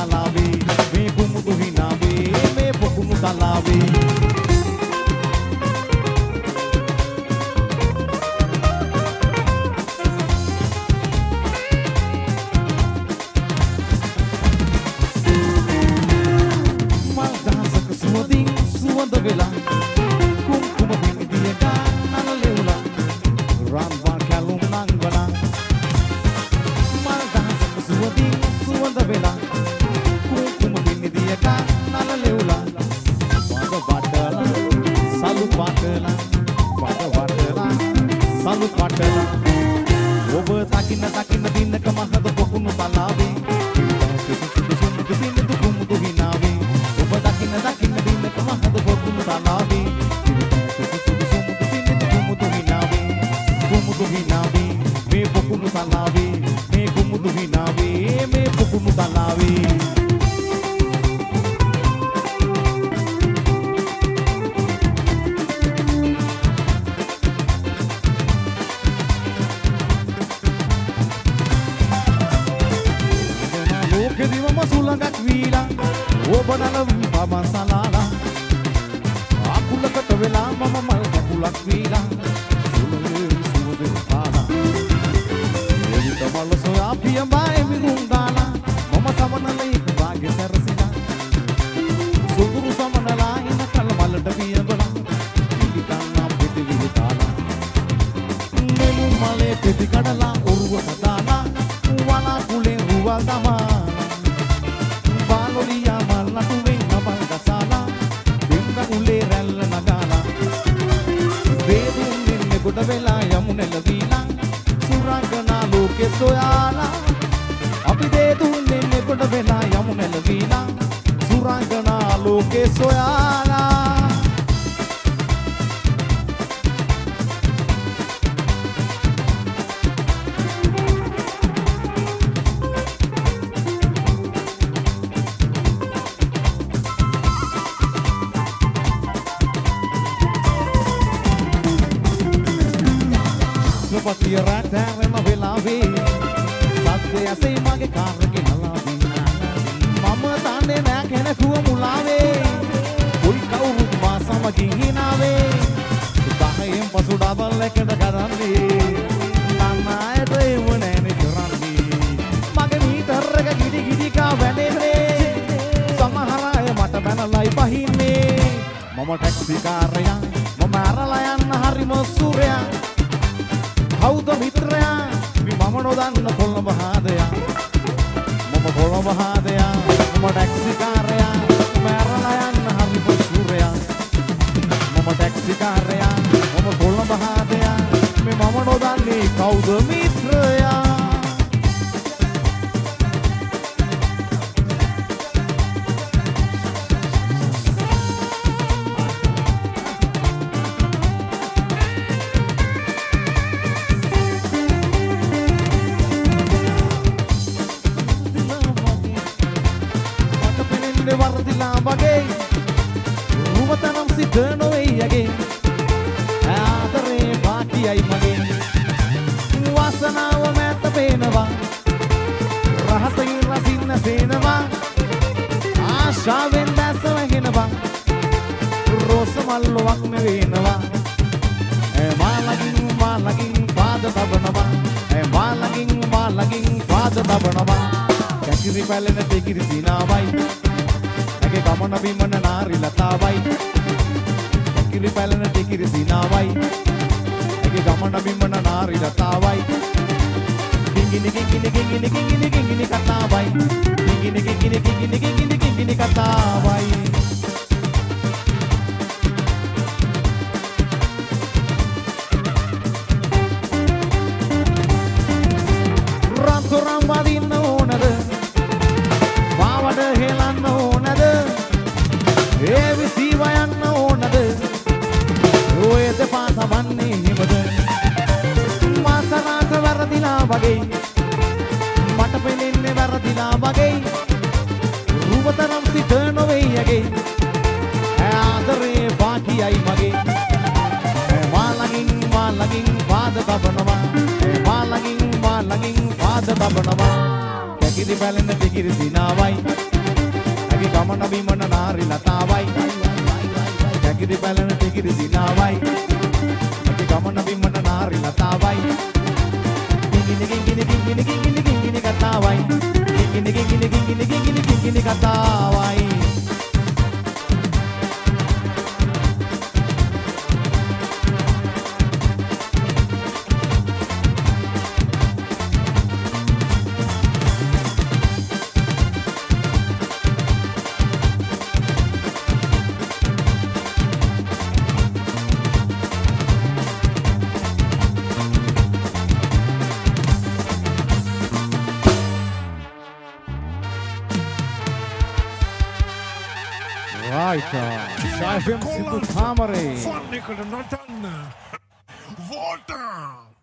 තලාවේ මේ කුමුදු හිනාවේ මේ පොකුණු තලාවේ මල් දහසක සුවඳින් සුවඳ වෙලා කුම්කුම පිණිදිය ගන්නන ලෙවුලා රන්වා කැලුම් නංවලා මල් දහසක සුවඳින් සුවඳ වෙලා කුම්කුම පිණිදිය ගන්නන ලෙවුලා වඩ වඩලා සලු පාටලා වඩ වඩලා සලු පාටලා ඔබ දකින්න දකින්න දිනක මහද පොකුණු තලාවේ සිසිඳු කුමුදු හිනාවේ ඔබ දකින්න දකින්න දිනක මහද පොකුණු තලාවේ සිසිඳු කුමුදු හිනාවේ මේ පොකුණු තලාවේ මේ කුමුදු හිනාවේ මේ පොකුණු තලාවේ සුළඟක් වීලා ඔබ නලවි පමසලාලා අකුලකට වෙලා මම මල් කකුලක් වීලා සුළඟේ සුවඳ පාලා එවිට මල සොයා පියඹා එමිනුම් දාලා මම සමනලේ වාගේ සැරසිලා සුදුරු සමනලා ඉන කල මලට පියඹලා පිටිකන්නා පිටි විතාලා මෙමු මලේ පිටි කඩලා ඔරුව සදාලා වලා කුලේ රුවල් දමා Valoria malla tu venga balda sala venga ulle ralla nagala vedun ninne goda vela yamunela veela surangana loke soyala api vedun ninne goda vela yamunela veela surangana loke soyala Pati rata rema velave satte ase mage karge nalavi mama tane na kene kuwa mulave koi kawuru ma samagin hinave dahayem pasu double ekada karanne nanna ete mone ne karanne mage meter එක gidi gidi ka වැලෙන්නේ samahara ay mata banalai pahinne mama taxi karya mama arala yanna harima surya කවුද මිත්‍රයා මේ මම නොදන්න කොළඹ හාදයා මම කොළඹ හාදයා මම taxi කාරයා මෑරලා යන්න හරි පොසුරයා මම ටැක්සි කාරයා මම කොළඹ හාදයා මේ මම නොදන්නේ කවුද මිත්‍රයා වර්දිලා වගේ රුවතනම් සිද්ධ නොවේ යගේ ආදරේ බාකියයි මගේ වාසනාව මැත පේනවා රහසින් රසින්න සේනවා ආශාවෙන් දැස වැහෙනවා රෝස මල්ලුවක් නෙවෙනවා මාලකින් පාද තබනවා මාලකින් පාද තබනවා කැකිරි පැලෙන දෙකිරි සිනාවයි Age gamana bimana nari latawai Kiri palana tikiri sinawai Age gamana bimana nari latawai Gingini katawai Gingini katawai Ranturam wadinna onada Wawada helanna onada Evi siva yanna onada Oye depa samanne himada Masanaka varadila wage Mata pelenne varadila wage Ruvataram sitha nove yage Aadare baakiyai mage Malagin vaada tabanava Malagin vaada tabanava Kekiri palenne tikiri sinawai මගේ ගමන බිමන නාරි ලතාවයි ගැගිරි බැලන ටිකිරි සිනාවයි මගේ ගමන බිමන නාරි ලතාවයි ගිගිනි කතාවයි ගිගිනි කතාවයි Shai FM Sidhu Thamare. Fun Nicola, not done. Volta.